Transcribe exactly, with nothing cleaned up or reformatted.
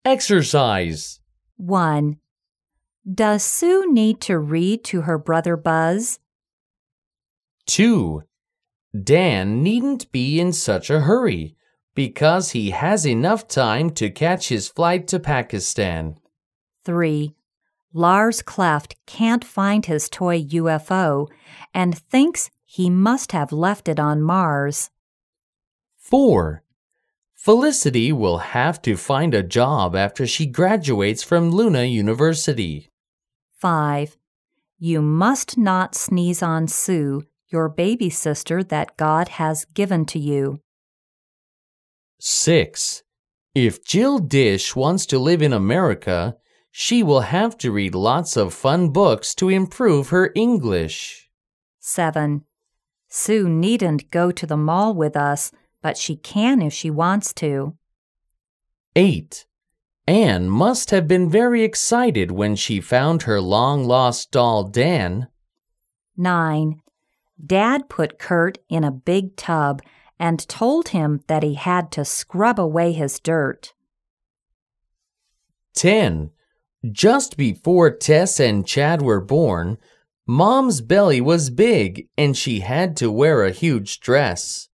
Exercise. one. Does Sue need to read to her brother Buzz? two. Dan needn't be in such a hurry because he has enough time to catch his flight to Pakistan. three. Lars Cleft can't find his toy U F O and thinks he must have left it on Mars. four. Felicity will have to find a job after she graduates from Luna University. five. You must not sneeze on Sue, your baby sister that God has given to you. six. If Jill Dish wants to live in America, she will have to read lots of fun books to improve her English. seven. Sue needn't go to the mall with us, but she can if she wants to. eight. Anne must have been very excited when she found her long-lost doll Dan. nine. Dad put Kurt in a big tub and told him that he had to scrub away his dirt. ten. Just before Tess and Chad were born, Mom's belly was big and she had to wear a huge dress.